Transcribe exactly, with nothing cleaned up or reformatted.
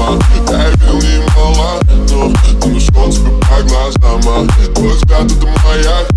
сама. Я видел немало, но не нашел тебя по глазам. Твой взгляд — это маяк,